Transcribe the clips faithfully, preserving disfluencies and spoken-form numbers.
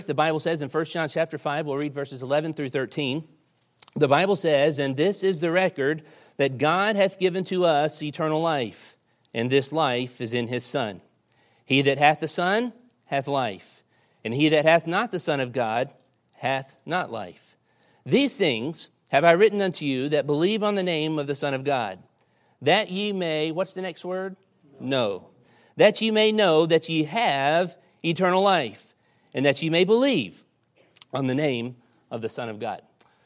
The Bible says in First John chapter five, we'll read verses eleven through thirteen. The Bible says, "And this is the record that God hath given to us eternal life, and this life is in his Son. He that hath the Son hath life, and he that hath not the Son of God hath not life. These things have I written unto you that believe on the name of the Son of God, that ye may," what's the next word? Know. "That ye may know that ye have eternal life, and that ye may believe on the name of the Son of God."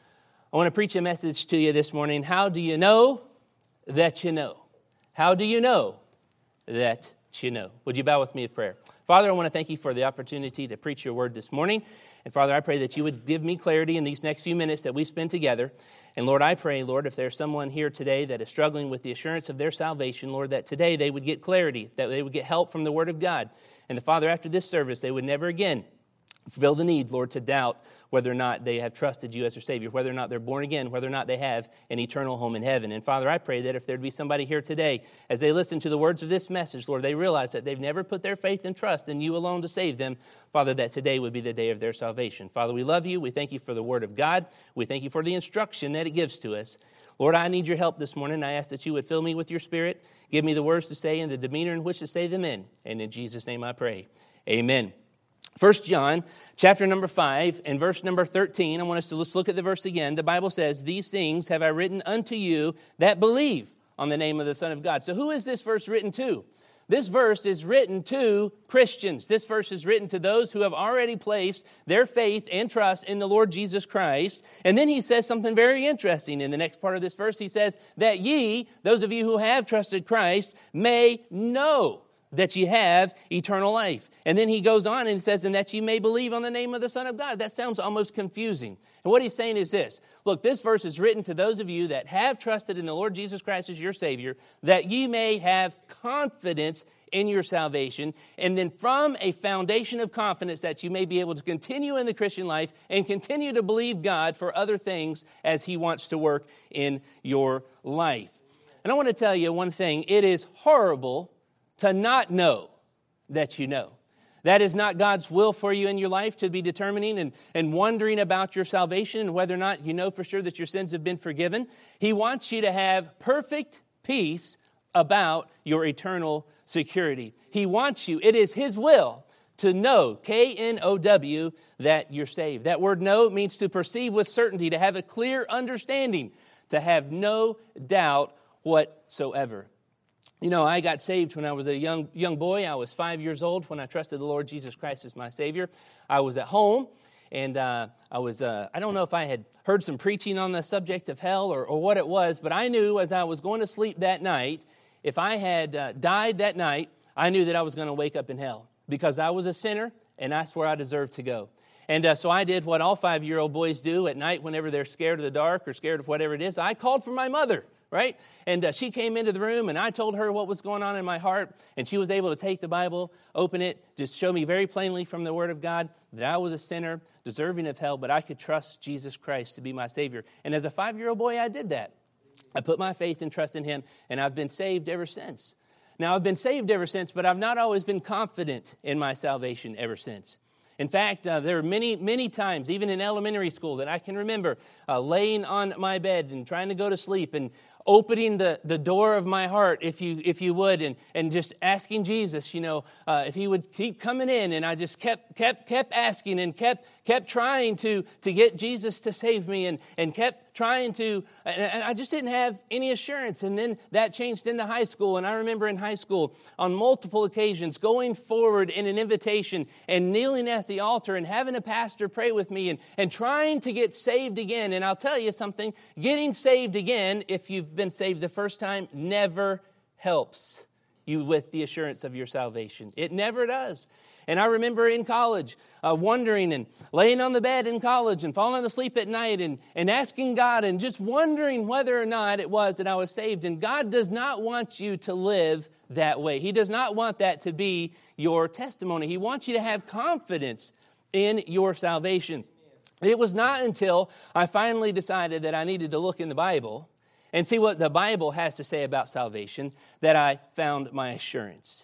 I want to preach a message to you this morning. How do you know that you know? How do you know that you know? Would you bow with me in prayer? Father, I want to thank you for the opportunity to preach your word this morning. And Father, I pray that you would give me clarity in these next few minutes that we spend together. And Lord, I pray, Lord, if there's someone here today that is struggling with the assurance of their salvation, Lord, that today they would get clarity, that they would get help from the word of God. And the Father, after this service, they would never again feel the need, Lord, to doubt whether or not they have trusted you as their Savior, whether or not they're born again, whether or not they have an eternal home in heaven. And Father, I pray that if there'd be somebody here today, as they listen to the words of this message, Lord, they realize that they've never put their faith and trust in you alone to save them, Father, that today would be the day of their salvation. Father, we love you. We thank you for the word of God. We thank you for the instruction that it gives to us. Lord, I need your help this morning. I ask that you would fill me with your Spirit, give me the words to say and the demeanor in which to say them in. And in Jesus' name I pray. Amen. First John, chapter number five, and verse number thirteen. I want us to let's look at the verse again. The Bible says, "These things have I written unto you that believe on the name of the Son of God." So who is this verse written to? This verse is written to Christians. This verse is written to those who have already placed their faith and trust in the Lord Jesus Christ. And then he says something very interesting in the next part of this verse. He says, "That ye, those of you who have trusted Christ, may know that ye have eternal life." And then he goes on and he says, "And that ye may believe on the name of the Son of God." That sounds almost confusing. And what he's saying is this. Look, this verse is written to those of you that have trusted in the Lord Jesus Christ as your Savior, that ye may have confidence in your salvation. And then from a foundation of confidence that you may be able to continue in the Christian life and continue to believe God for other things as he wants to work in your life. And I want to tell you one thing. It is horrible to not know that you know. That is not God's will for you in your life, to be determining and, and wondering about your salvation and whether or not you know for sure that your sins have been forgiven. He wants you to have perfect peace about your eternal security. He wants you, it is his will to know, K N O W, that you're saved. That word know means to perceive with certainty, to have a clear understanding, to have no doubt whatsoever. You know, I got saved when I was a young young boy. I was five years old when I trusted the Lord Jesus Christ as my Savior. I was at home, and uh, I was, uh, I don't know if I had heard some preaching on the subject of hell or, or what it was, but I knew as I was going to sleep that night, if I had uh, died that night, I knew that I was going to wake up in hell because I was a sinner, and that's where I deserved to go. And uh, so I did what all five-year-old boys do at night whenever they're scared of the dark or scared of whatever it is. I called for my mother. Right? And uh, she came into the room, and I told her what was going on in my heart, and she was able to take the Bible, open it, just show me very plainly from the Word of God that I was a sinner, deserving of hell, but I could trust Jesus Christ to be my Savior. And as a five-year-old boy, I did that. I put my faith and trust in him, and I've been saved ever since. Now, I've been saved ever since, but I've not always been confident in my salvation ever since. In fact, uh, there are many, many times, even in elementary school, that I can remember uh, laying on my bed and trying to go to sleep and opening the, the door of my heart, if you if you would, and, and just asking Jesus, you know, uh, if he would keep coming in. And I just kept kept kept asking and kept kept trying to to get Jesus to save me, and, and kept trying to, and I just didn't have any assurance. And then that changed into high school. And I remember in high school, on multiple occasions, going forward in an invitation and kneeling at the altar and having a pastor pray with me and, and trying to get saved again. And I'll tell you something, getting saved again, if you've been saved the first time, never helps you with the assurance of your salvation. It never does. And I remember in college, uh, wondering and laying on the bed in college and falling asleep at night and, and asking God and just wondering whether or not it was that I was saved. And God does not want you to live that way. He does not want that to be your testimony. He wants you to have confidence in your salvation. It was not until I finally decided that I needed to look in the Bible and see what the Bible has to say about salvation that I found my assurance.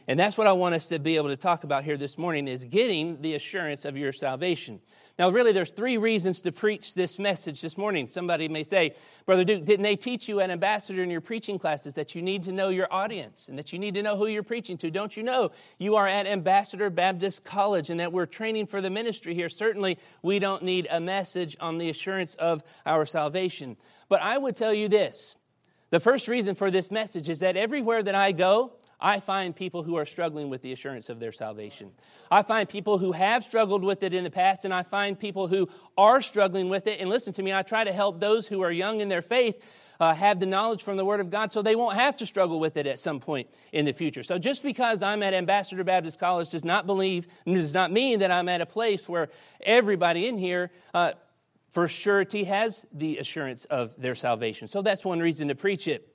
And that's what I want us to be able to talk about here this morning, is getting the assurance of your salvation. Now, really, there's three reasons to preach this message this morning. Somebody may say, Brother Duke, didn't they teach you at Ambassador in your preaching classes that you need to know your audience and that you need to know who you're preaching to? Don't you know you are at Ambassador Baptist College and that we're training for the ministry here? Certainly, we don't need a message on the assurance of our salvation. But I would tell you this. The first reason for this message is that everywhere that I go, I find people who are struggling with the assurance of their salvation. I find people who have struggled with it in the past, and I find people who are struggling with it. And listen to me, I try to help those who are young in their faith uh, have the knowledge from the Word of God so they won't have to struggle with it at some point in the future. So just because I'm at Ambassador Baptist College does not believe, does not mean that I'm at a place where everybody in here uh, for surety has the assurance of their salvation. So that's one reason to preach it.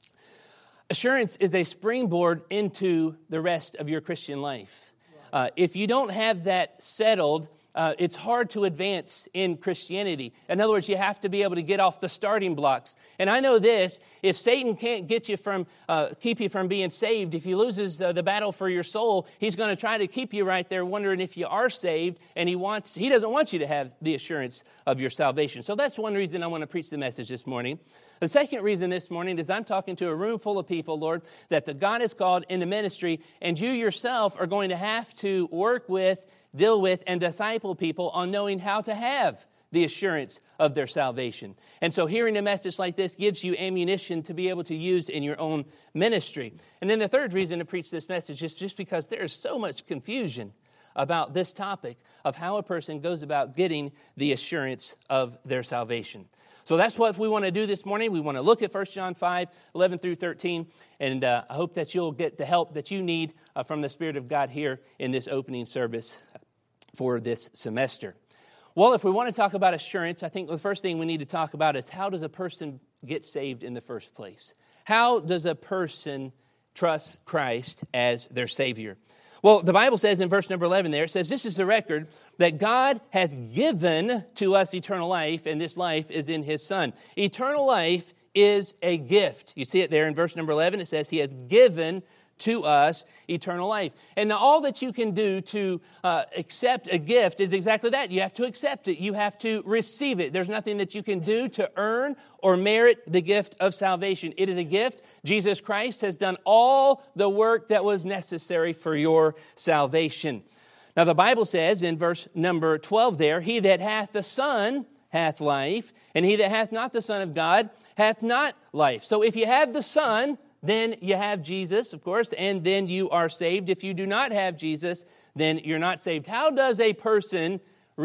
Assurance is a springboard into the rest of your Christian life. Uh, if you don't have that settled, uh, it's hard to advance in Christianity. In other words, you have to be able to get off the starting blocks. And I know this, if Satan can't get you from, uh, keep you from being saved, if he loses uh, the battle for your soul, he's going to try to keep you right there wondering if you are saved, and he wants, he doesn't want you to have the assurance of your salvation. So that's one reason I want to preach the message this morning. The second reason this morning is I'm talking to a room full of people, Lord, that the God has called into ministry, and you yourself are going to have to work with, deal with, and disciple people on knowing how to have the assurance of their salvation. And so hearing a message like this gives you ammunition to be able to use in your own ministry. And then the third reason to preach this message is just because there is so much confusion about this topic of how a person goes about getting the assurance of their salvation. So that's what we want to do this morning. We want to look at First John five, eleven through thirteen, and uh, I hope that you'll get the help that you need uh, from the Spirit of God here in this opening service for this semester. Well, if we want to talk about assurance, I think the first thing we need to talk about is how does a person get saved in the first place? How does a person trust Christ as their Savior? Well, the Bible says in verse number eleven there, it says, this is the record that God hath given to us eternal life, and this life is in His Son. Eternal life is a gift. You see it there in verse number eleven. It says, He hath given to us eternal life. And now all that you can do to uh, accept a gift is exactly that. You have to accept it. You have to receive it. There's nothing that you can do to earn or merit the gift of salvation. It is a gift. Jesus Christ has done all the work that was necessary for your salvation. Now the Bible says in verse number twelve there, He that hath the Son hath life, and he that hath not the Son of God hath not life. So if you have the Son, then you have Jesus, of course, and then you are saved. If you do not have Jesus, then you're not saved. How does a person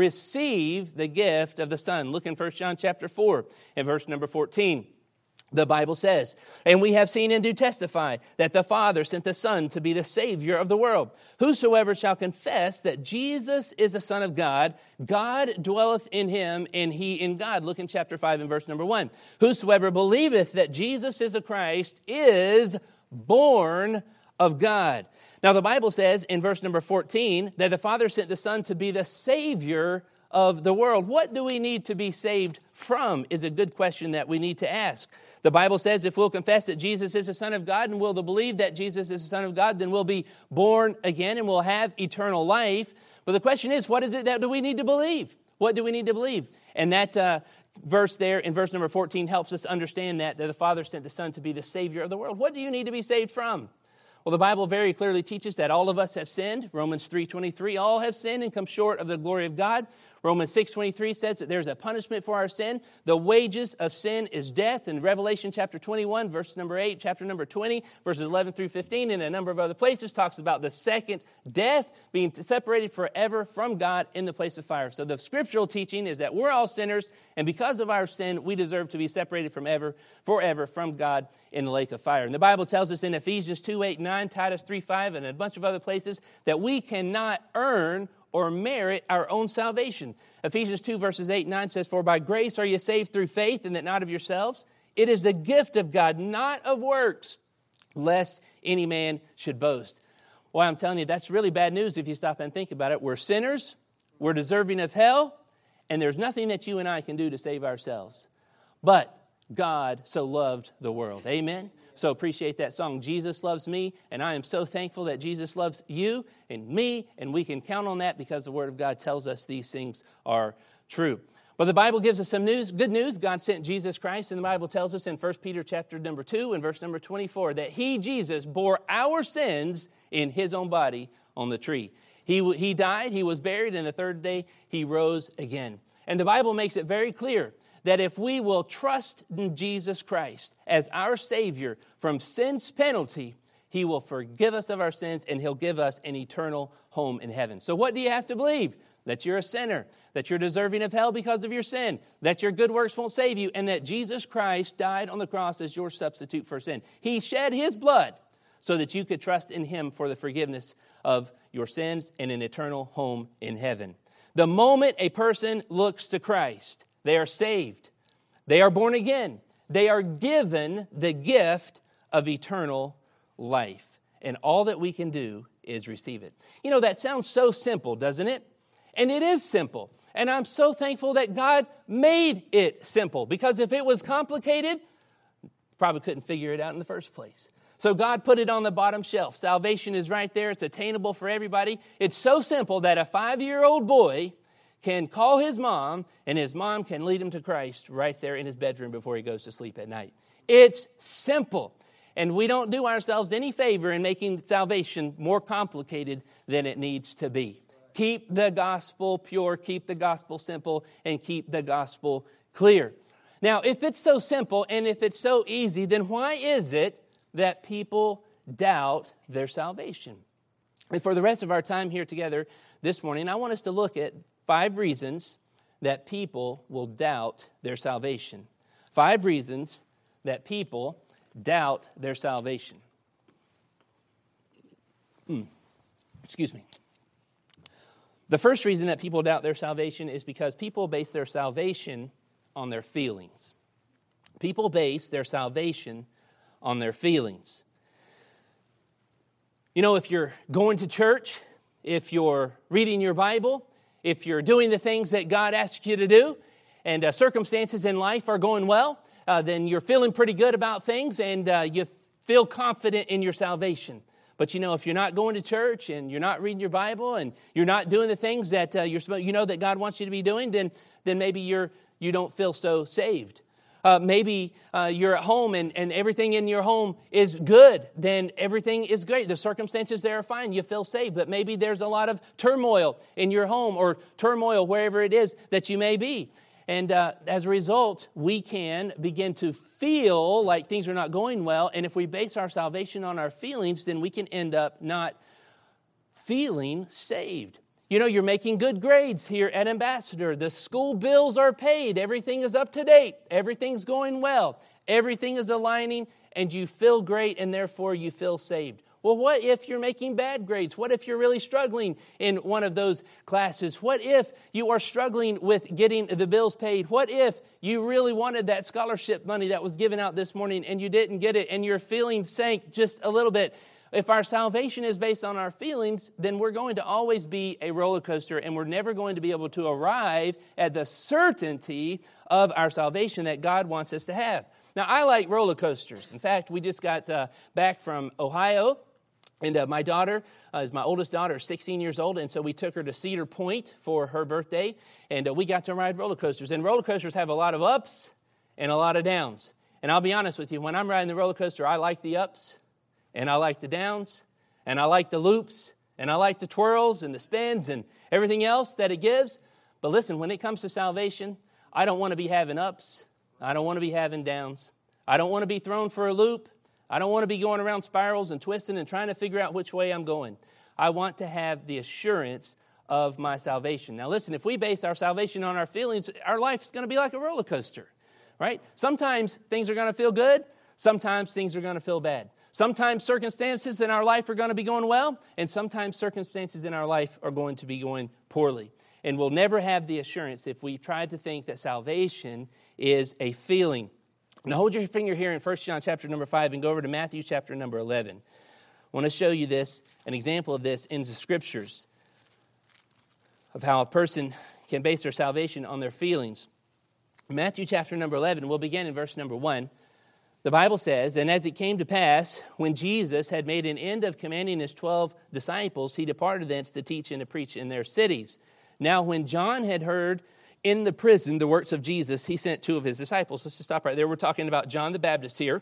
receive the gift of the Son? Look in First John chapter four and verse number fourteen. The Bible says, and we have seen and do testify that the Father sent the Son to be the Savior of the world. Whosoever shall confess that Jesus is the Son of God, God dwelleth in him, and he in God. Look in chapter five and verse number one. Whosoever believeth that Jesus is the Christ is born of God. Now the Bible says in verse number fourteen that the Father sent the Son to be the Savior of the world. What do we need to be saved from is a good question that we need to ask. The Bible says if we'll confess that Jesus is the Son of God and we'll believe that Jesus is the Son of God, then we'll be born again and we'll have eternal life. But the question is, what is it that do we need to believe? What do we need to believe? And that uh, verse there in verse number fourteen helps us understand that, that the Father sent the Son to be the Savior of the world. What do you need to be saved from? Well, the Bible very clearly teaches that all of us have sinned. Romans three twenty-three, all have sinned and come short of the glory of God. Romans six twenty-three says that there's a punishment for our sin. The wages of sin is death. In Revelation chapter twenty-one, verse number eight, chapter number twenty, verses eleven through fifteen, and a number of other places talks about the second death, being separated forever from God in the place of fire. So the scriptural teaching is that we're all sinners, and because of our sin, we deserve to be separated from ever, forever from God in the lake of fire. And the Bible tells us in Ephesians two, eight, nine, Titus three, five, and a bunch of other places that we cannot earn or merit our own salvation. Ephesians two verses eight and nine says, For by grace are you saved through faith, and that not of yourselves. It is the gift of God, not of works, lest any man should boast. Well, I'm telling you, that's really bad news if you stop and think about it. We're sinners, we're deserving of hell, and there's nothing that you and I can do to save ourselves. But God so loved the world. Amen? so appreciate that song, Jesus Loves Me, and I am so thankful that Jesus loves you and me, and we can count on that because the Word of God tells us these things are true. But the Bible gives us some news, good news. God sent Jesus Christ, and the Bible tells us in First Peter chapter number two and verse number twenty-four that He, Jesus, bore our sins in His own body on the tree. He, he died, He was buried, and the third day He rose again. And the Bible makes it very clear that if we will trust in Jesus Christ as our Savior from sin's penalty, He will forgive us of our sins and He'll give us an eternal home in heaven. So what do you have to believe? That you're a sinner, that you're deserving of hell because of your sin, that your good works won't save you, and that Jesus Christ died on the cross as your substitute for sin. He shed His blood so that you could trust in Him for the forgiveness of your sins and an eternal home in heaven. The moment a person looks to Christ, they are saved. They are born again. They are given the gift of eternal life. And all that we can do is receive it. You know, that sounds so simple, doesn't it? And it is simple. And I'm so thankful that God made it simple. Because if it was complicated, probably couldn't figure it out in the first place. So God put it on the bottom shelf. Salvation is right there. It's attainable for everybody. It's so simple that a five-year-old boy can call his mom, and his mom can lead him to Christ right there in his bedroom before he goes to sleep at night. It's simple. And we don't do ourselves any favor in making salvation more complicated than it needs to be. Keep the gospel pure, keep the gospel simple, and keep the gospel clear. Now, if it's so simple and if it's so easy, then why is it that people doubt their salvation? And for the rest of our time here together this morning, I want us to look at five reasons that people will doubt their salvation. Five reasons that people doubt their salvation. Hmm. Excuse me. The first reason that people doubt their salvation is because people base their salvation on their feelings. People base their salvation on their feelings. You know, if you're going to church, if you're reading your Bible, if you're doing the things that God asks you to do, and uh, circumstances in life are going well, uh, then you're feeling pretty good about things, and uh, you feel confident in your salvation. But you know, if you're not going to church and you're not reading your Bible and you're not doing the things that uh, you're you know that God wants you to be doing, then then maybe you're you don't feel so saved. Uh, maybe uh, you're at home and, and everything in your home is good. Then everything is great. The circumstances there are fine. You feel saved. But maybe there's a lot of turmoil in your home or turmoil wherever it is that you may be. And uh, as a result, we can begin to feel like things are not going well. And if we base our salvation on our feelings, then we can end up not feeling saved. You know, you're making good grades here at Ambassador. The school bills are paid. Everything is up to date. Everything's going well. Everything is aligning, and you feel great, and therefore you feel saved. Well, what if you're making bad grades? What if you're really struggling in one of those classes? What if you are struggling with getting the bills paid? What if you really wanted that scholarship money that was given out this morning and you didn't get it and your feelings sank just a little bit? If our salvation is based on our feelings, then we're going to always be a roller coaster, and we're never going to be able to arrive at the certainty of our salvation that God wants us to have. Now, I like roller coasters. In fact, we just got uh, back from Ohio. And uh, my daughter uh, is my oldest daughter, sixteen years old, and so we took her to Cedar Point for her birthday, and uh, we got to ride roller coasters. And roller coasters have a lot of ups and a lot of downs. And I'll be honest with you, when I'm riding the roller coaster, I like the ups, and I like the downs, and I like the loops, and I like the twirls and the spins and everything else that it gives. But listen, when it comes to salvation, I don't want to be having ups. I don't want to be having downs. I don't want to be thrown for a loop. I don't want to be going around spirals and twisting and trying to figure out which way I'm going. I want to have the assurance of my salvation. Now listen, if we base our salvation on our feelings, our life is going to be like a roller coaster, right? Sometimes things are going to feel good. Sometimes things are going to feel bad. Sometimes circumstances in our life are going to be going well, and sometimes circumstances in our life are going to be going poorly. And we'll never have the assurance if we try to think that salvation is a feeling. Now hold your finger here in First John chapter number five and go over to Matthew chapter number eleven. I want to show you this, an example of this in the Scriptures, of how a person can base their salvation on their feelings. Matthew chapter number eleven, we'll begin in verse number one. The Bible says, and as it came to pass, when Jesus had made an end of commanding his twelve disciples, he departed thence to teach and to preach in their cities. Now when John had heard in the prison the works of Jesus, he sent two of his disciples. Let's just stop right there. We're talking about John the Baptist here.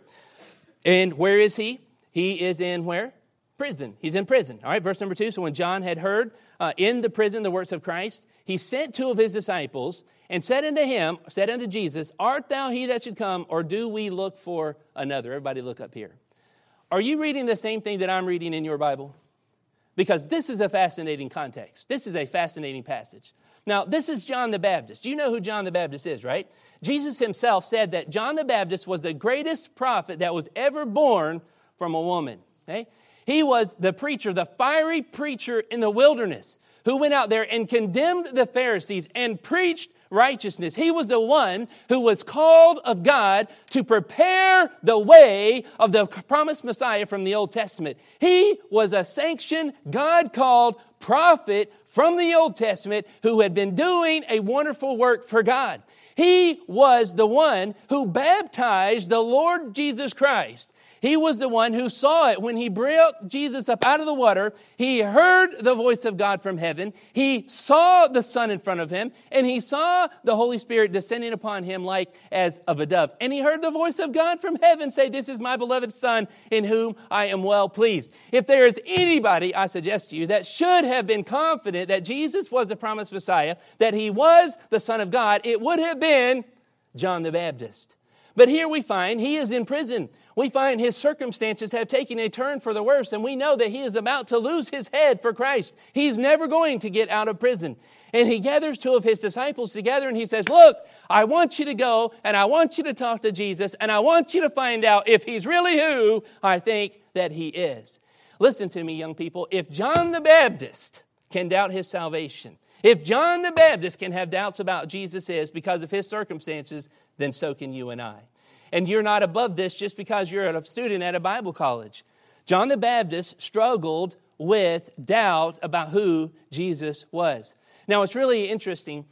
And where is he? He is in where? Prison. He's in prison. All right, verse number two. So when John had heard uh, in the prison the works of Christ, he sent two of his disciples and said unto him, said unto Jesus, art thou he that should come, or do we look for another? Everybody look up here. Are you reading the same thing that I'm reading in your Bible? Because this is a fascinating context. This is a fascinating passage. Now, this is John the Baptist. You know who John the Baptist is, right? Jesus himself said that John the Baptist was the greatest prophet that was ever born from a woman. Okay? He was the preacher, the fiery preacher in the wilderness who went out there and condemned the Pharisees and preached righteousness. He was the one who was called of God to prepare the way of the promised Messiah from the Old Testament. He was a sanctioned, God-called prophet from the Old Testament who had been doing a wonderful work for God. He was the one who baptized the Lord Jesus Christ. He was the one who saw it when he brought Jesus up out of the water. He heard the voice of God from heaven. He saw the Son in front of him, and he saw the Holy Spirit descending upon him like as of a dove. And he heard the voice of God from heaven say, this is my beloved Son in whom I am well pleased. If there is anybody, I suggest to you, that should have been confident that Jesus was the promised Messiah, that he was the Son of God, it would have been John the Baptist. But here we find he is in prison. We find his circumstances have taken a turn for the worse, and we know that he is about to lose his head for Christ. He's never going to get out of prison. And he gathers two of his disciples together, and he says, look, I want you to go, and I want you to talk to Jesus, and I want you to find out if he's really who I think that he is. Listen to me, young people. If John the Baptist can doubt his salvation, if John the Baptist can have doubts about Jesus is because of his circumstances, then so can you and I. And you're not above this just because you're a student at a Bible college. John the Baptist struggled with doubt about who Jesus was. Now, it's really interesting.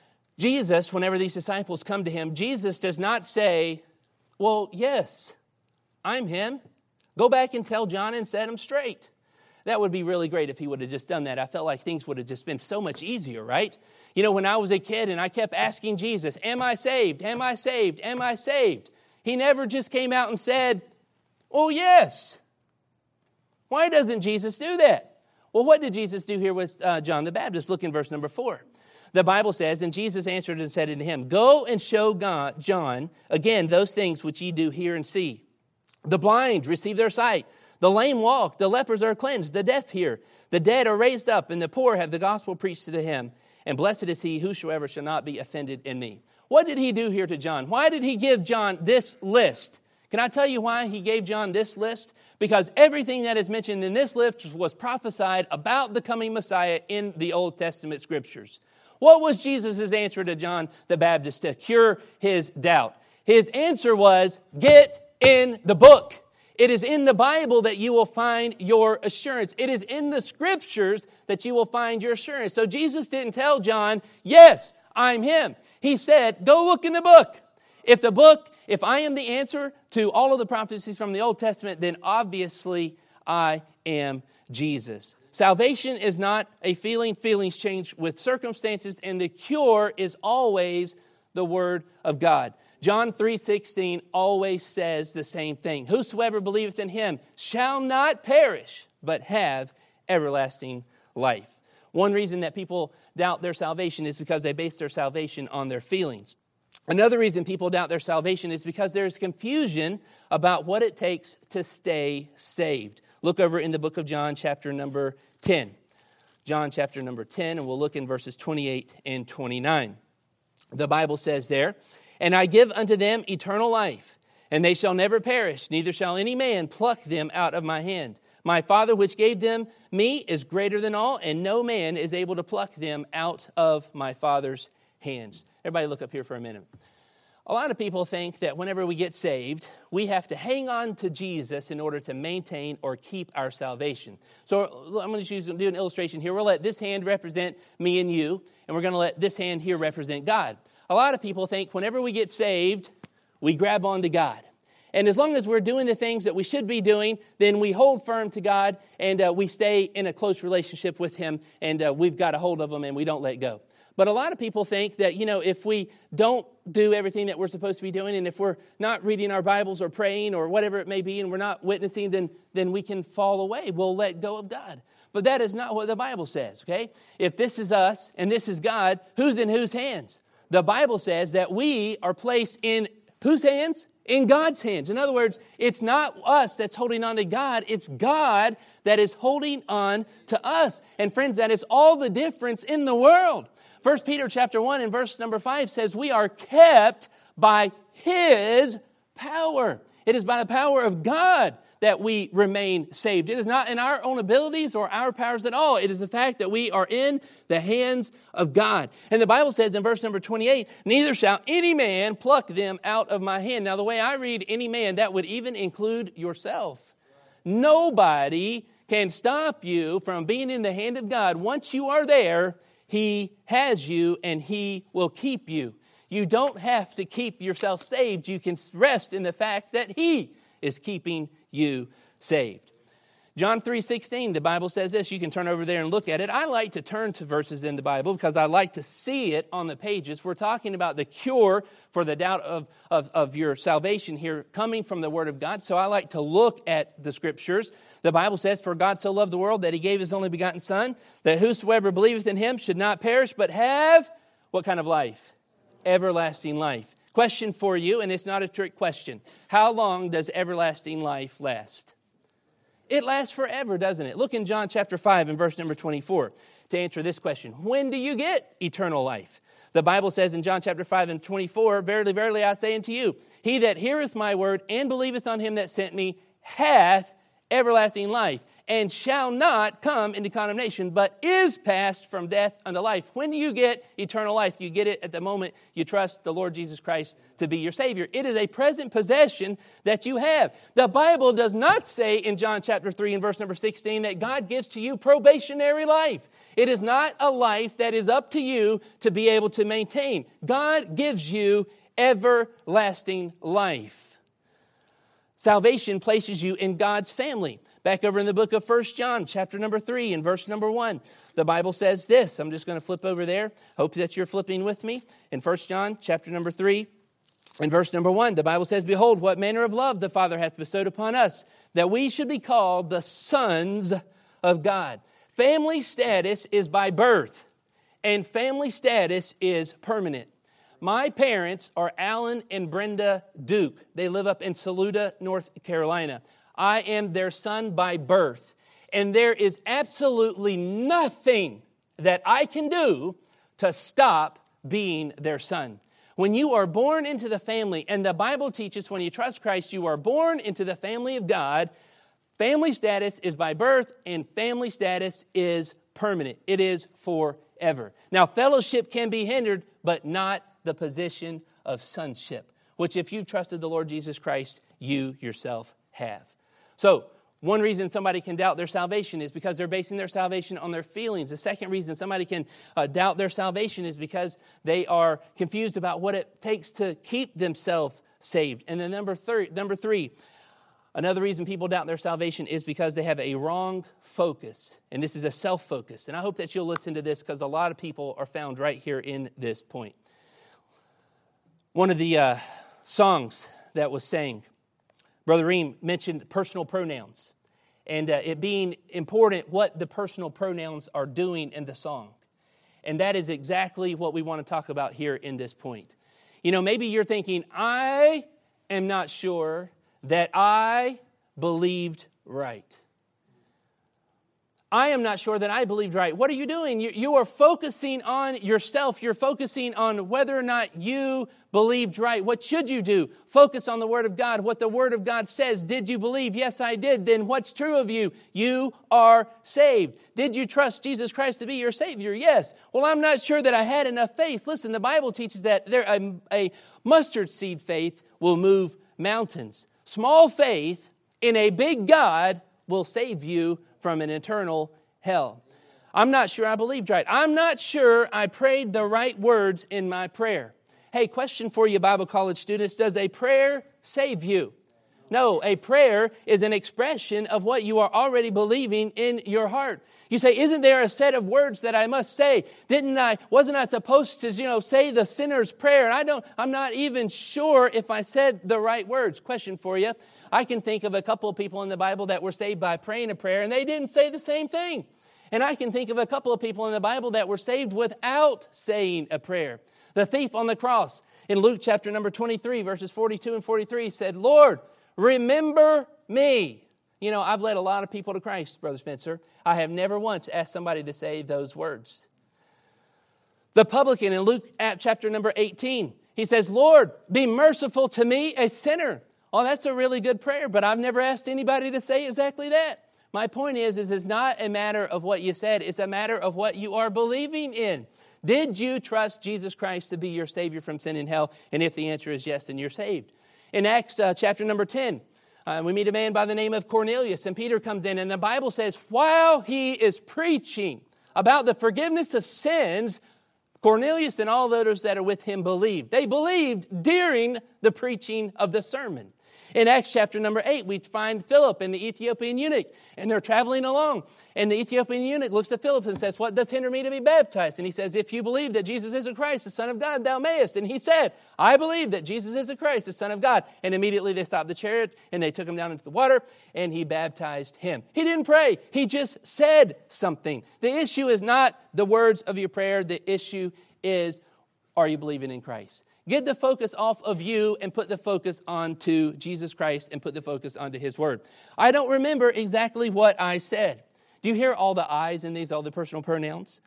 Jesus, whenever these disciples come to him, Jesus does not say, well, yes, I'm him. Go back and tell John and set him straight. That would be really great if he would have just done that. I felt like things would have just been so much easier, right? You know, when I was a kid and I kept asking Jesus, am I saved? Am I saved? Am I saved? He never just came out and said, oh, yes. Why doesn't Jesus do that? Well, what did Jesus do here with uh, John the Baptist? Look in verse number four. The Bible says, and Jesus answered and said unto him, go and show God, John, again, those things which ye do hear and see. The blind receive their sight. The lame walk. The lepers are cleansed. The deaf hear. The dead are raised up. And the poor have the gospel preached to him. And blessed is he whosoever shall not be offended in me. What did he do here to John? Why did he give John this list? Can I tell you why he gave John this list? Because everything that is mentioned in this list was prophesied about the coming Messiah in the Old Testament scriptures. What was Jesus' answer to John the Baptist to cure his doubt? His answer was, get in the book. It is in the Bible that you will find your assurance. It is in the scriptures that you will find your assurance. So Jesus didn't tell John, yes, I'm him. He said, go look in the book. If the book, if I am the answer to all of the prophecies from the Old Testament, then obviously I am Jesus. Salvation is not a feeling. Feelings change with circumstances, and the cure is always the Word of God. John three sixteen always says the same thing. Whosoever believeth in him shall not perish, but have everlasting life. One reason that people doubt their salvation is because they base their salvation on their feelings. Another reason people doubt their salvation is because there's confusion about what it takes to stay saved. Look over in the book of John, chapter number ten. John, chapter number ten, and we'll look in verses twenty-eight and twenty-nine. The Bible says there, and I give unto them eternal life, and they shall never perish, neither shall any man pluck them out of my hand. My Father which gave them me is greater than all, and no man is able to pluck them out of my Father's hands. Everybody look up here for a minute. A lot of people think that whenever we get saved, we have to hang on to Jesus in order to maintain or keep our salvation. So I'm going to choose to do an illustration here. We'll let this hand represent me and you, and we're going to let this hand here represent God. A lot of people think whenever we get saved, we grab onto God. And as long as we're doing the things that we should be doing, then we hold firm to God and uh, we stay in a close relationship with Him, and uh, we've got a hold of Him and we don't let go. But a lot of people think that, you know, if we don't do everything that we're supposed to be doing, and if we're not reading our Bibles or praying or whatever it may be, and we're not witnessing, then, then we can fall away. We'll let go of God. But that is not what the Bible says, okay? If this is us and this is God, who's in whose hands? The Bible says that we are placed in whose hands? In God's hands. In other words, it's not us that's holding on to God. It's God that is holding on to us. And friends, that is all the difference in the world. First Peter chapter one and verse number five says we are kept by His power. It is by the power of God that we remain saved. It is not in our own abilities or our powers at all. It is the fact that we are in the hands of God. And the Bible says in verse number twenty-eight, neither shall any man pluck them out of my hand. Now, the way I read any man, that would even include yourself. Nobody can stop you from being in the hand of God. Once you are there, He has you and He will keep you. You don't have to keep yourself saved. You can rest in the fact that He is keeping you saved. John three sixteen, the Bible says this. You can turn over there and look at it. I like to turn to verses in the Bible because I like to see it on the pages. We're talking about the cure for the doubt of, of, of your salvation here coming from the Word of God. So I like to look at the Scriptures. The Bible says, for God so loved the world that He gave His only begotten Son, that whosoever believeth in Him should not perish, but have what kind of life? Everlasting life. Question for you, and it's not a trick question. How long does everlasting life last? It lasts forever, doesn't it? Look in John chapter five and verse number twenty-four to answer this question. When do you get eternal life? The Bible says in John chapter five and twenty-four, verily, verily, I say unto you, he that heareth my word and believeth on Him that sent me hath everlasting life, and shall not come into condemnation, but is passed from death unto life. When do you get eternal life? You get it at the moment you trust the Lord Jesus Christ to be your Savior. It is a present possession that you have. The Bible does not say in John chapter three and verse number sixteen that God gives to you probationary life. It is not a life that is up to you to be able to maintain. God gives you everlasting life. Salvation places you in God's family. Back over in the book of First John, chapter number three and verse number one, the Bible says this. I'm just going to flip over there. Hope that you're flipping with me. In First John, chapter number three and verse number one, the Bible says, behold, what manner of love the Father hath bestowed upon us, that we should be called the sons of God. Family status is by birth, and family status is permanent. My parents are Alan and Brenda Duke. They live up in Saluda, North Carolina. I am their son by birth. And there is absolutely nothing that I can do to stop being their son. When you are born into the family, and the Bible teaches when you trust Christ, you are born into the family of God. Family status is by birth, and family status is permanent. It is forever. Now, fellowship can be hindered, but not the position of sonship, which if you've trusted the Lord Jesus Christ, you yourself have. So, one reason somebody can doubt their salvation is because they're basing their salvation on their feelings. The second reason somebody can uh, doubt their salvation is because they are confused about what it takes to keep themselves saved. And then number three, number three, another reason people doubt their salvation is because they have a wrong focus. And this is a self-focus. And I hope that you'll listen to this because a lot of people are found right here in this point. One of the uh, songs that was sang, Brother Reem mentioned personal pronouns and uh, it being important what the personal pronouns are doing in the song. And that is exactly what we want to talk about here in this point. You know, maybe you're thinking, I am not sure that I believed right. I am not sure that I believed right. What are you doing? You, you are focusing on yourself. You're focusing on whether or not you believed right. What should you do? Focus on the Word of God. What the Word of God says. Did you believe? Yes, I did. Then what's true of you? You are saved. Did you trust Jesus Christ to be your Savior? Yes. Well, I'm not sure that I had enough faith. Listen, the Bible teaches that there a, a mustard seed faith will move mountains. Small faith in a big God will save you from an eternal hell. I'm not sure I believed right. I'm not sure I prayed the right words in my prayer. Hey, question for you, Bible college students. Does a prayer save you? No, a prayer is an expression of what you are already believing in your heart. You say, isn't there a set of words that I must say? Didn't I, wasn't I supposed to, you know, say the sinner's prayer? And I don't, I'm not even sure if I said the right words. Question for you. I can think of a couple of people in the Bible that were saved by praying a prayer and they didn't say the same thing. And I can think of a couple of people in the Bible that were saved without saying a prayer. The thief on the cross in Luke chapter number twenty-three, verses forty-two and forty-three said, Lord, remember me. You know, I've led a lot of people to Christ, Brother Spencer. I have never once asked somebody to say those words. The publican in Luke chapter number eighteen, he says, Lord, be merciful to me, a sinner. Oh, that's a really good prayer, but I've never asked anybody to say exactly that. My point is, is it's not a matter of what you said. It's a matter of what you are believing in. Did you trust Jesus Christ to be your Savior from sin and hell? And if the answer is yes, then you're saved. In Acts uh, chapter number ten, uh, we meet a man by the name of Cornelius, and Peter comes in, and the Bible says, while he is preaching about the forgiveness of sins, Cornelius and all those that are with him believed. They believed during the preaching of the sermon. In Acts chapter number eight, we find Philip and the Ethiopian eunuch, and they're traveling along. And the Ethiopian eunuch looks at Philip and says, what doth hinder me to be baptized? And he says, if you believe that Jesus is the Christ, the Son of God, thou mayest. And he said, I believe that Jesus is the Christ, the Son of God. And immediately they stopped the chariot, and they took him down into the water, and he baptized him. He didn't pray. He just said something. The issue is not the words of your prayer. The issue is, are you believing in Christ? Get the focus off of you and put the focus onto Jesus Christ and put the focus onto His Word. I don't remember exactly what I said. Do you hear all the I's in these, all the personal pronouns?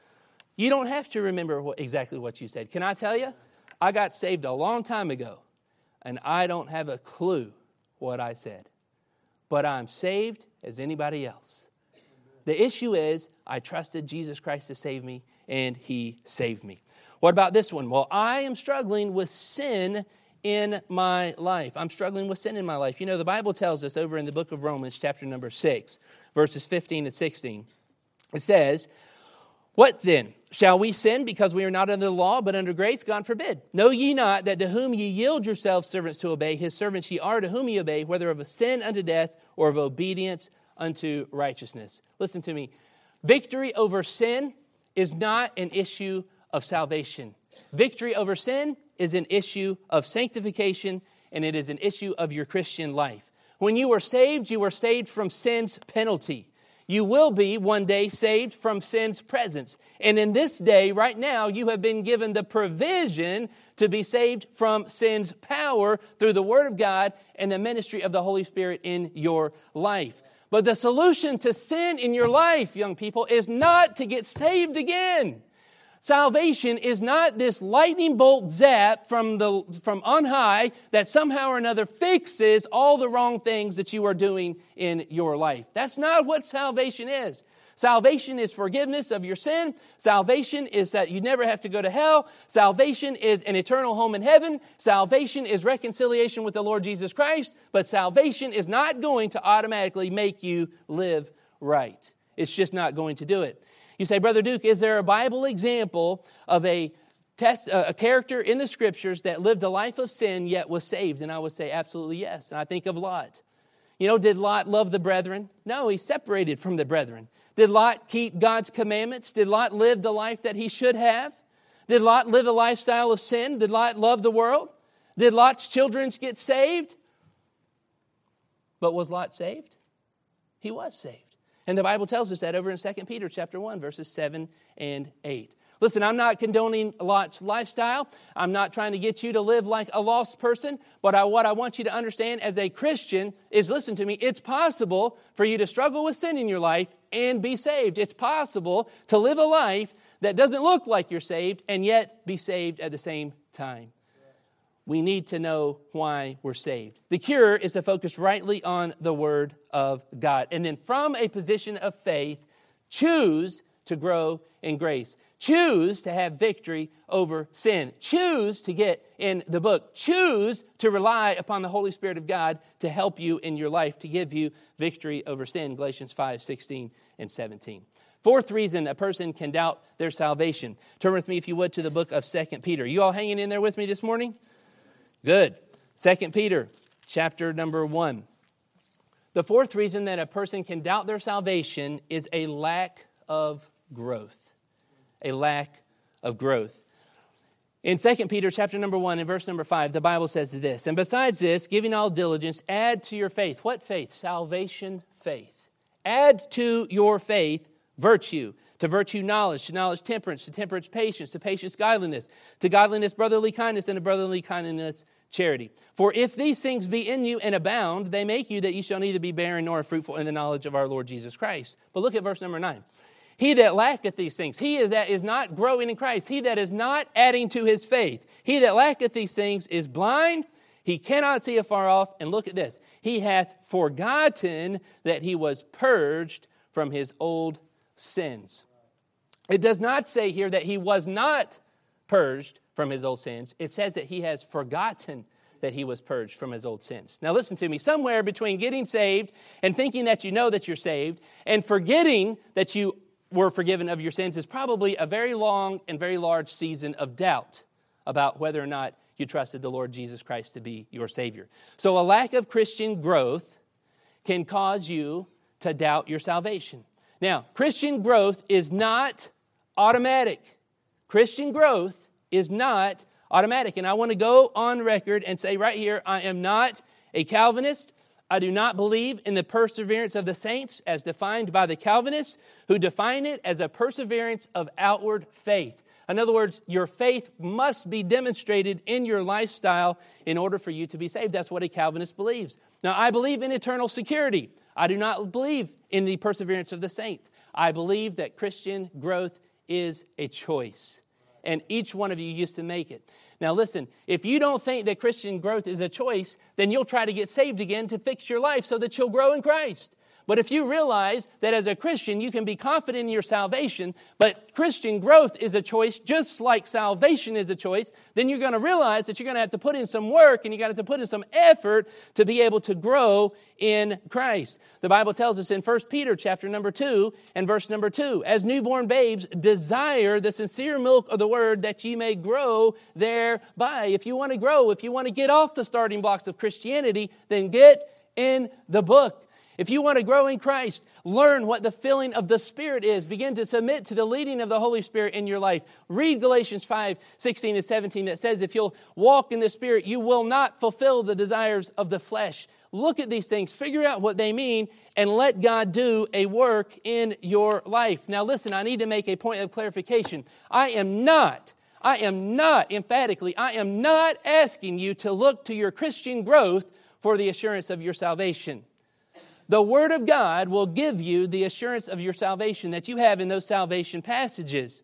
You don't have to remember what, exactly what you said. Can I tell you? I got saved a long time ago, and I don't have a clue what I said. But I'm saved as anybody else. The issue is, I trusted Jesus Christ to save me, and He saved me. What about this one? Well, I am struggling with sin in my life. I'm struggling with sin in my life. You know, the Bible tells us over in the book of Romans, chapter number six, verses fifteen and sixteen. It says, what then? Shall we sin because we are not under the law, but under grace? God forbid. Know ye not that to whom ye yield yourselves servants to obey, His servants ye are to whom ye obey, whether of a sin unto death or of obedience unto righteousness. Listen to me. Victory over sin is not an issue of salvation. Victory over sin is an issue of sanctification, and it is an issue of your Christian life. When you were saved, you were saved from sin's penalty. You will be one day saved from sin's presence. And in this day, right now, you have been given the provision to be saved from sin's power through the Word of God and the ministry of the Holy Spirit in your life. But the solution to sin in your life, young people, is not to get saved again. Salvation is not this lightning bolt zap from the from on high that somehow or another fixes all the wrong things that you are doing in your life. That's not what salvation is. Salvation is forgiveness of your sin. Salvation is that you never have to go to hell. Salvation is an eternal home in heaven. Salvation is reconciliation with the Lord Jesus Christ. But salvation is not going to automatically make you live right. It's just not going to do it. You say, Brother Duke, is there a Bible example of a test, uh, a character in the Scriptures that lived a life of sin yet was saved? And I would say absolutely yes. And I think of Lot. You know, did Lot love the brethren? No, he separated from the brethren. Did Lot keep God's commandments? Did Lot live the life that he should have? Did Lot live a lifestyle of sin? Did Lot love the world? Did Lot's children get saved? But was Lot saved? He was saved. And the Bible tells us that over in Second Peter chapter one, verses seven and eight. Listen, I'm not condoning Lot's lifestyle. I'm not trying to get you to live like a lost person. But I, what I want you to understand as a Christian is, listen to me, it's possible for you to struggle with sin in your life and be saved. It's possible to live a life that doesn't look like you're saved and yet be saved at the same time. We need to know why we're saved. The cure is to focus rightly on the Word of God. And then from a position of faith, choose to grow in grace. Choose to have victory over sin. Choose to get in the book. Choose to rely upon the Holy Spirit of God to help you in your life, to give you victory over sin. Galatians five, sixteen and seventeen. Fourth reason a person can doubt their salvation. Turn with me, if you would, to the book of Second Peter. You all hanging in there with me this morning? Good. Second Peter chapter number one. The fourth reason that a person can doubt their salvation is a lack of growth. A lack of growth. In Second Peter chapter number one and verse number five, the Bible says this, and besides this, giving all diligence, add to your faith. What faith? Salvation faith. Add to your faith virtue. To virtue knowledge, to knowledge temperance, to temperance patience, to patience godliness, to godliness brotherly kindness, and to brotherly kindness charity. For if these things be in you and abound, they make you that you shall neither be barren nor fruitful in the knowledge of our Lord Jesus Christ. But look at verse number nine. He that lacketh these things, he that is not growing in Christ, he that is not adding to his faith, he that lacketh these things is blind, he cannot see afar off, and look at this, he hath forgotten that he was purged from his old sins. It does not say here that he was not purged from his old sins. It says that he has forgotten that he was purged from his old sins. Now listen to me. Somewhere between getting saved and thinking that you know that you're saved and forgetting that you were forgiven of your sins is probably a very long and very large season of doubt about whether or not you trusted the Lord Jesus Christ to be your Savior. So a lack of Christian growth can cause you to doubt your salvation. Now, Christian growth is not automatic. Christian growth is not automatic. And I want to go on record and say right here, I am not a Calvinist. I do not believe in the perseverance of the saints as defined by the Calvinists, who define it as a perseverance of outward faith. In other words, your faith must be demonstrated in your lifestyle in order for you to be saved. That's what a Calvinist believes. Now, I believe in eternal security. I do not believe in the perseverance of the saints. I believe that Christian growth is a choice. And each one of you used to make it. Now listen, if you don't think that Christian growth is a choice, then you'll try to get saved again to fix your life so that you'll grow in Christ. But if you realize that as a Christian, you can be confident in your salvation, but Christian growth is a choice just like salvation is a choice, then you're going to realize that you're going to have to put in some work and you're going to have to put in some effort to be able to grow in Christ. The Bible tells us in First Peter chapter number two and verse number two, as newborn babes desire the sincere milk of the word that ye may grow thereby. If you want to grow, if you want to get off the starting blocks of Christianity, then get in the book. If you want to grow in Christ, learn what the filling of the Spirit is. Begin to submit to the leading of the Holy Spirit in your life. Read Galatians five, sixteen and seventeen that says if you'll walk in the Spirit, you will not fulfill the desires of the flesh. Look at these things, figure out what they mean, and let God do a work in your life. Now listen, I need to make a point of clarification. I am not, I am not, emphatically, I am not asking you to look to your Christian growth for the assurance of your salvation. The Word of God will give you the assurance of your salvation that you have in those salvation passages.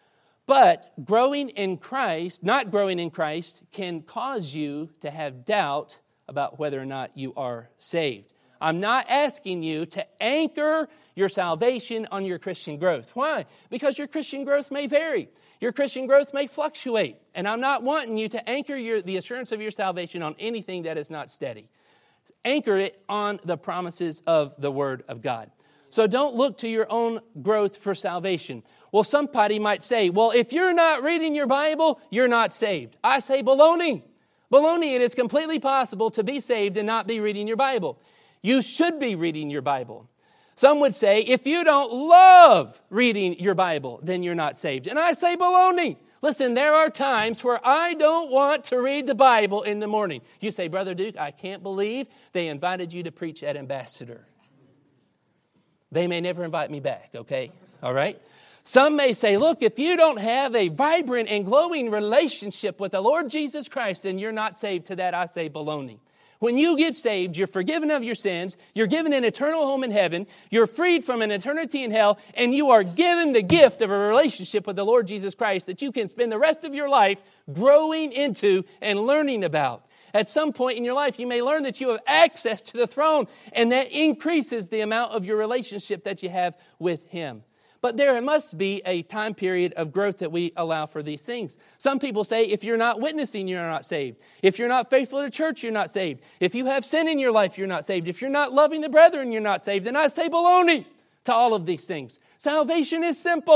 But growing in Christ, not growing in Christ, can cause you to have doubt about whether or not you are saved. I'm not asking you to anchor your salvation on your Christian growth. Why? Because your Christian growth may vary. Your Christian growth may fluctuate. And I'm not wanting you to anchor your, the assurance of your salvation on anything that is not steady. Anchor it on the promises of the Word of God. So don't look to your own growth for salvation. Well, somebody might say, well, if you're not reading your Bible, you're not saved. I say baloney. Baloney, it is completely possible to be saved and not be reading your Bible. You should be reading your Bible. Some would say, if you don't love reading your Bible, then you're not saved. And I say baloney. Listen, there are times where I don't want to read the Bible in the morning. You say, Brother Duke, I can't believe they invited you to preach at Ambassador. They may never invite me back, okay? All right? Some may say, look, if you don't have a vibrant and glowing relationship with the Lord Jesus Christ, then you're not saved. To that I say baloney. When you get saved, you're forgiven of your sins, you're given an eternal home in heaven, you're freed from an eternity in hell, and you are given the gift of a relationship with the Lord Jesus Christ that you can spend the rest of your life growing into and learning about. At some point in your life, you may learn that you have access to the throne, and that increases the amount of your relationship that you have with Him. But there must be a time period of growth that we allow for these things. Some people say if you're not witnessing, you're not saved. If you're not faithful to church, you're not saved. If you have sin in your life, you're not saved. If you're not loving the brethren, you're not saved. And I say baloney to all of these things. Salvation is simple.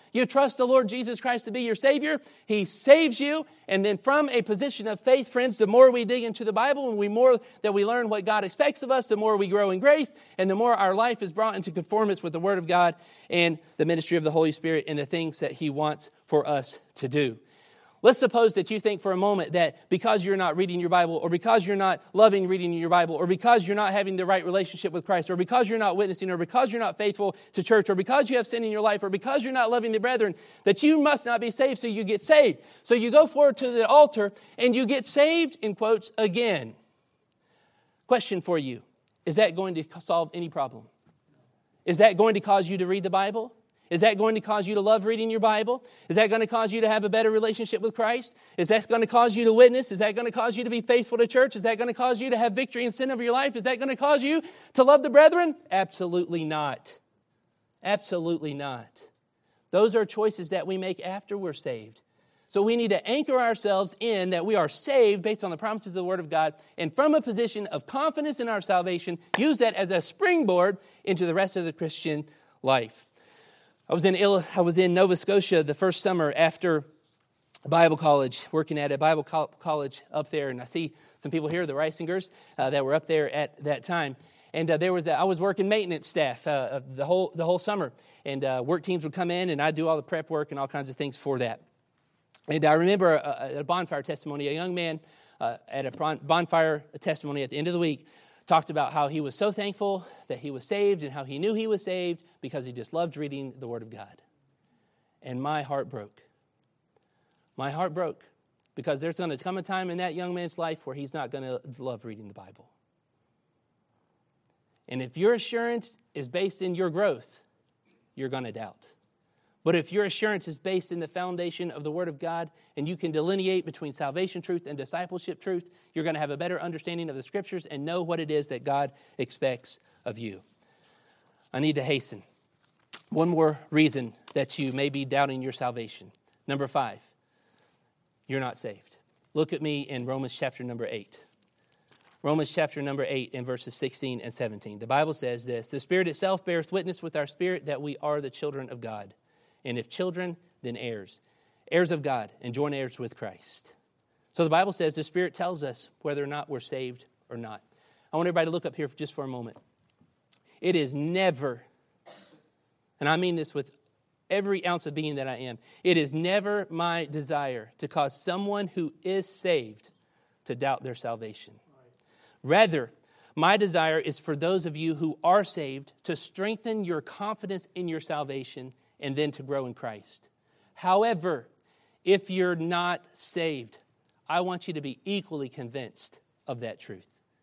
You trust the Lord Jesus Christ to be your Savior. He saves you. And then from a position of faith, friends, the more we dig into the Bible and we more that we learn what God expects of us, the more we grow in grace and the more our life is brought into conformance with the Word of God and the ministry of the Holy Spirit and the things that He wants for us to do. Let's suppose that you think for a moment that because you're not reading your Bible, or because you're not loving reading your Bible, or because you're not having the right relationship with Christ, or because you're not witnessing, or because you're not faithful to church, or because you have sin in your life, or because you're not loving the brethren, that you must not be saved, so you get saved. So you go forward to the altar and you get saved, in quotes, again. Question for you. Is that going to solve any problem? Is that going to cause you to read the Bible? Is that going to cause you to love reading your Bible? Is that going to cause you to have a better relationship with Christ? Is that going to cause you to witness? Is that going to cause you to be faithful to church? Is that going to cause you to have victory in sin over your life? Is that going to cause you to love the brethren? Absolutely not. Absolutely not. Those are choices that we make after we're saved. So we need to anchor ourselves in that we are saved based on the promises of the Word of God, and from a position of confidence in our salvation, use that as a springboard into the rest of the Christian life. I was in Ill, I was in Nova Scotia the first summer after Bible college, working at a Bible co- college up there, and I see some people here, the Reisingers, uh, that were up there at that time. And uh, there was, a, I was working maintenance staff uh, the whole the whole summer, and uh, work teams would come in, and I'd do all the prep work and all kinds of things for that. And I remember a, a bonfire testimony, a young man uh, at a bonfire testimony at the end of the week talked about how he was so thankful that he was saved and how he knew he was saved because he just loved reading the Word of God. And my heart broke. My heart broke because there's going to come a time in that young man's life where he's not going to love reading the Bible. And if your assurance is based in your growth, you're going to doubt. But if your assurance is based in the foundation of the Word of God, and you can delineate between salvation truth and discipleship truth, you're going to have a better understanding of the Scriptures and know what it is that God expects of you. I need to hasten. One more reason that you may be doubting your salvation. Number five, you're not saved. Look at me in Romans chapter number eight. Romans chapter number eight in verses sixteen and seventeen. The Bible says this: "The Spirit itself beareth witness with our spirit that we are the children of God. And if children, then heirs, heirs of God, and joint heirs with Christ." So the Bible says the Spirit tells us whether or not we're saved or not. I want everybody to look up here just for a moment. It is never, and I mean this with every ounce of being that I am, it is never my desire to cause someone who is saved to doubt their salvation. Rather, my desire is for those of you who are saved to strengthen your confidence in your salvation and then to grow in Christ. However, if you're not saved, I want you to be equally convinced of that truth.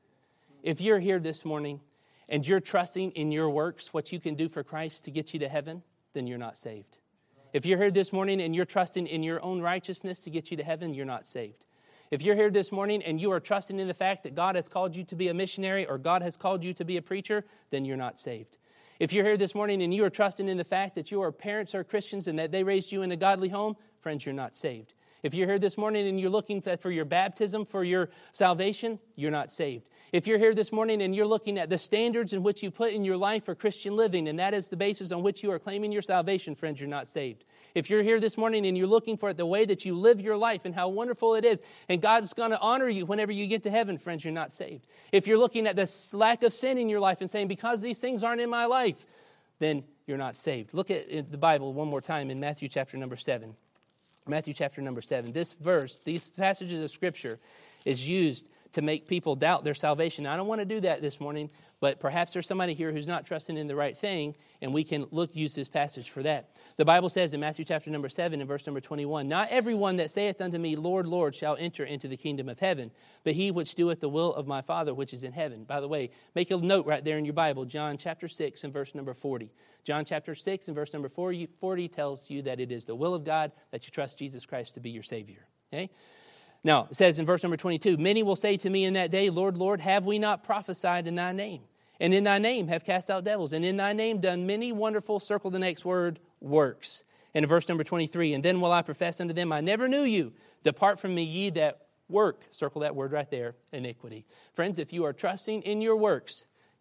If you're here this morning and you're trusting in your works, what you can do for Christ to get you to heaven, then you're not saved. If you're here this morning and you're trusting in your own righteousness to get you to heaven, you're not saved. If you're here this morning and you are trusting in the fact that God has called you to be a missionary or God has called you to be a preacher, then you're not saved. If you're here this morning and you are trusting in the fact that your parents are Christians and that they raised you in a godly home, friends, you're not saved. If you're here this morning and you're looking for your baptism, for your salvation, you're not saved. If you're here this morning and you're looking at the standards in which you put in your life for Christian living, and that is the basis on which you are claiming your salvation, friends, you're not saved. If you're here this morning and you're looking for the way that you live your life and how wonderful it is, and God's going to honor you whenever you get to heaven, friends, you're not saved. If you're looking at the lack of sin in your life and saying, because these things aren't in my life, then you're not saved. Look at the Bible one more time in Matthew chapter number seven. Matthew chapter number seven. This verse, these passages of Scripture is used to make people doubt their salvation. I don't want to do that this morning, but perhaps there's somebody here who's not trusting in the right thing, and we can look use this passage for that. The Bible says in Matthew chapter number seven and verse number twenty-one, "Not everyone that saith unto me, Lord, Lord, shall enter into the kingdom of heaven, but he which doeth the will of my Father which is in heaven." By the way, make a note right there in your Bible, John chapter six and verse number forty. John chapter six and verse number forty tells you that it is the will of God that you trust Jesus Christ to be your Savior. Okay? Now, it says in verse number twenty-two, "Many will say to me in that day, Lord, Lord, have we not prophesied in thy name? And in thy name have cast out devils, and in thy name done many wonderful," circle the next word, "works." And in verse number twenty-three, "And then will I profess unto them, I never knew you. Depart from me, ye that work," circle that word right there, "iniquity." Friends, if you are trusting in your works,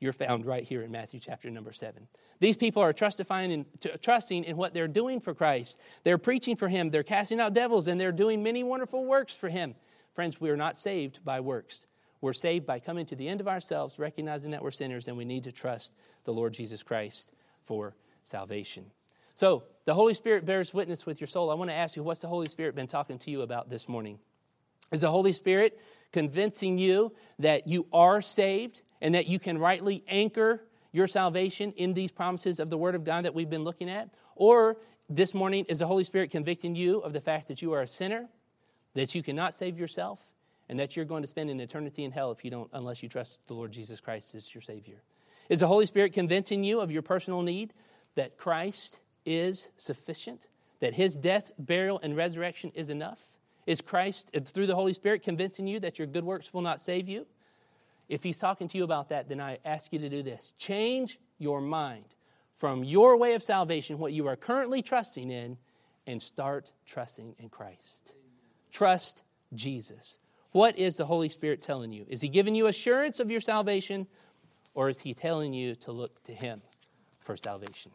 you're found right here in Matthew chapter number seven. These people are trustifying in, t- trusting in what they're doing for Christ. They're preaching for him. They're casting out devils, and they're doing many wonderful works for him. Friends, we are not saved by works. We're saved by coming to the end of ourselves, recognizing that we're sinners, and we need to trust the Lord Jesus Christ for salvation. So, the Holy Spirit bears witness with your soul. I want to ask you, what's the Holy Spirit been talking to you about this morning? Is the Holy Spirit convincing you that you are saved and that you can rightly anchor your salvation in these promises of the Word of God that we've been looking at? Or this morning, is the Holy Spirit convicting you of the fact that you are a sinner, that you cannot save yourself, and that you're going to spend an eternity in hell if you don't, unless you trust the Lord Jesus Christ as your Savior? Is the Holy Spirit convincing you of your personal need, that Christ is sufficient, that his death, burial, and resurrection is enough? Is Christ, through the Holy Spirit, convincing you that your good works will not save you? If he's talking to you about that, then I ask you to do this. Change your mind from your way of salvation, what you are currently trusting in, and start trusting in Christ. Trust Jesus. What is the Holy Spirit telling you? Is he giving you assurance of your salvation, or is he telling you to look to him for salvation?